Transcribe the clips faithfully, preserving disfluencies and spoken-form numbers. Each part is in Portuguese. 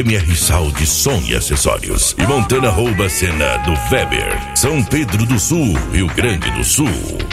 M R Sound Som e Acessórios e Montana rouba a cena do Weber, São Pedro do Sul, Rio Grande do Sul.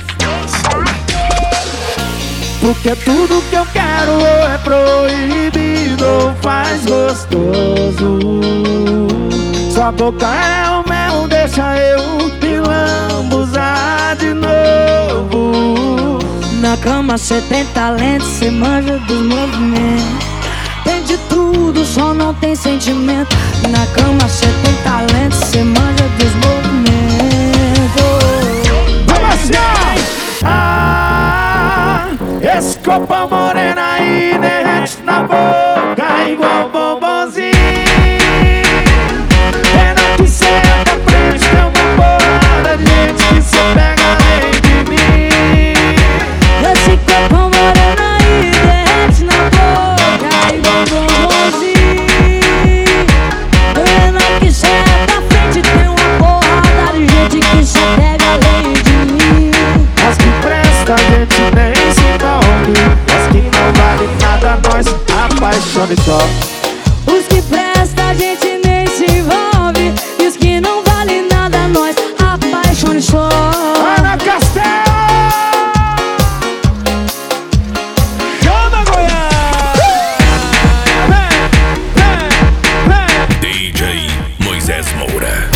Porque tudo que eu quero é proibido ou faz gostoso. Sua boca é o mel, deixa eu me lambuzar de novo. Na cama cê tem talento, cê manja dos movimentos. Tem de tudo, só não tem sentimento. Na cama cê tem talento, cê manja dos movimentos. Vamos lá! Ah, esse corpo morena aí derrete na boca igual bombonzinho. Pena que cê é da frente, tem uma porrada de gente que cê pega além de mim. Esse corpo moreno aí derrete na boca igual bombonzinho. Pena que cê é da frente, tem uma porrada de gente que cê pega além de mim. As que presta a gente nem se envolve, as que não vale nada nós apaixona e só. Os que presta a gente nem se envolve, e os que não vale nada nós apaixona e só. Ana Castelo! Chama Goiás! Vem, vem, vem! D J Moisés Moura.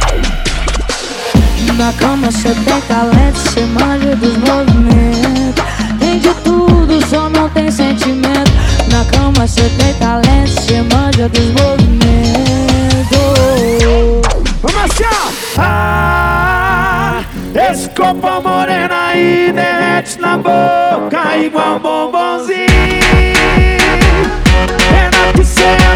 Na cama cê tem talento, cê manja dos movimentos. Tem de tudo, só não tem sentimento. Na cama cê tem talento, cê manja dos movimentos. Vamos assim, ah, esse corpo moreno aí derrete na boca igual bombonzinho. Pena que cê é